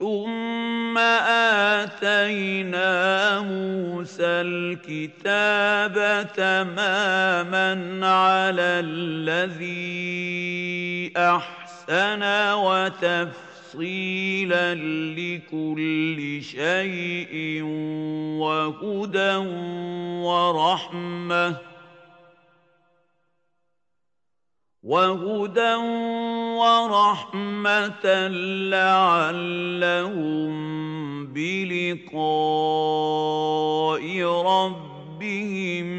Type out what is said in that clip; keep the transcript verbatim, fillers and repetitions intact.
ثم آتينا موسى الكتاب تماما على الذي أحسن وتفصيلا لكل شيء وهدى ورحمة وهدى ورحمة لعلهم بلقاء ربهم